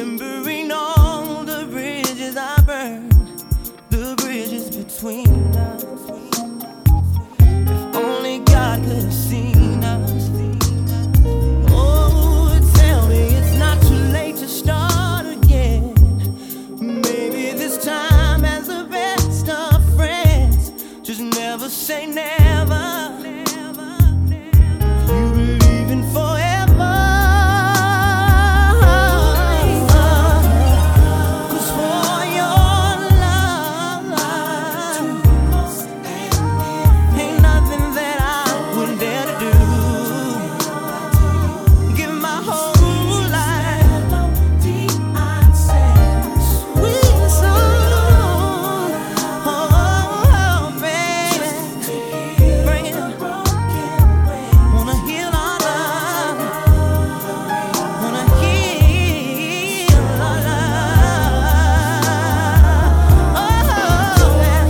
remembering all the bridges I burned, the bridges between us. If only God could have seen us. Oh, tell me it's not too late to start again. Maybe this time as the best of friends. Just never say never. You believe in forever. 'Cause for your love ain't nothing that I wouldn't dare to do. Give my whole life, sweet song. Oh, baby, bring it. Wanna heal our love, wanna heal our love. Oh,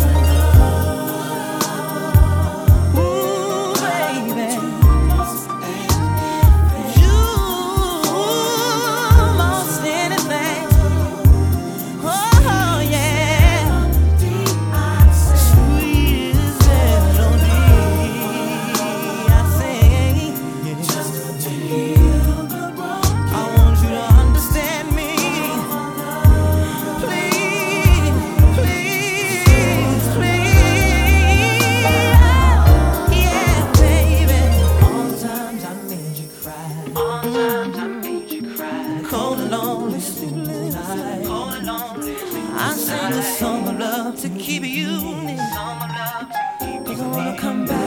ooh, baby, you most anything. Oh, yeah, sweetest melody I sing. I want you to understand me. Please, please, please. Yeah, baby. All the times I made you cry. All the times I made you cry. Cold and lonely, sleepless night. Cold and lonely, I sing a song of love to keep you near. You gonna come back.